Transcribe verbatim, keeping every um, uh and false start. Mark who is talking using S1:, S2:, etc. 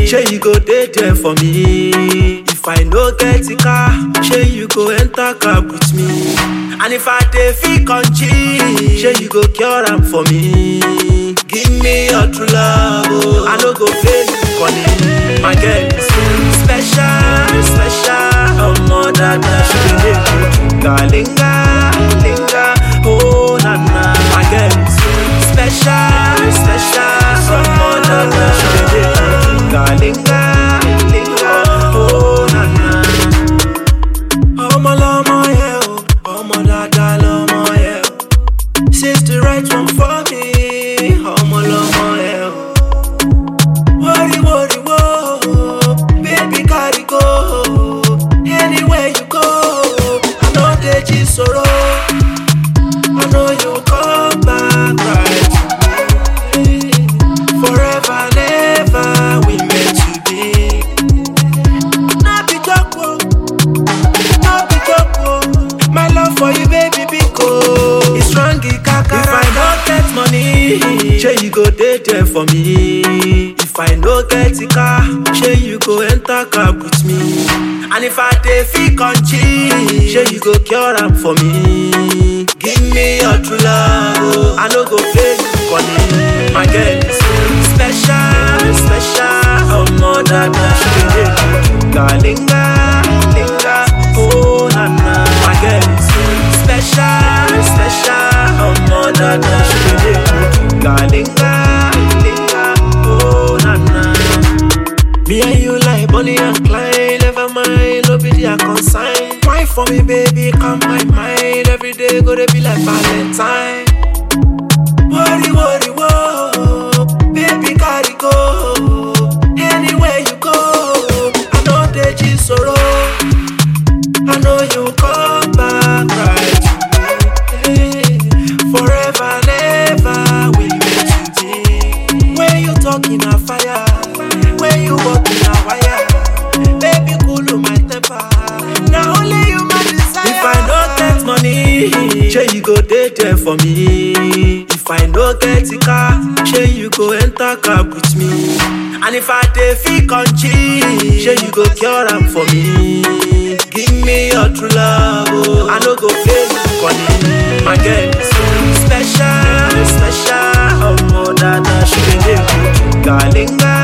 S1: Sure you go dey there for me. If I no get a car, sure you go enter cab with me. And if I dey feel country, sure you go cure am for me. Give me your true love, oh. I no go play you funny. My girl is special, special. Oh mother, she dey linga, linga, linga. Oh na na, my girl is special, special. Oh mother, she dey linga, linga, linga. Oh na na. Oh my love, my yeah, oh, oh my dada, love, my yeah. She's the right one for me. Oh my love, my yeah. Worry, worry, whoa, baby, gotta go. Anywhere you go, I know that you sorrow. I know you'll come back right to me. Forever and ever, we meant to be. Not be joke, not be joke. My love for you, baby, because it's strong, it kaka. If I don't get money, sure you go dey there for me. If I no get a car, sure you go enter cab with me. And if I dey feel country, sure you go cure am for me. Give me your true love, oh. I no go play you funny. My girl is special, special. Oh mother, she dey linga, linga, linga. Oh na na, my girl is special, special. Oh mother, she dey linga, linga, linga. Oh na na. Me and you like Bonnie and Clyde. Never mind, no be their consign. Why for me, baby, calm my mind. Every day go to be like Valentine. Worry, worry, whoa, baby, gotta go. Anywhere you go, I know that you sorrow. I know you come back right to me. Forever and ever, we meant to be. When you talking a fire, when you walking a wire, baby, cool my temper. Now only you my desire. If I no get money, sure you go dey there for me. If I no get a car, sure you go enter cab with me. And if I dey feel country, sure you go cure am for me. Give me your true love, oh. I no go play you funny. My girl is special, special. Oh mother, she dey linga, linga.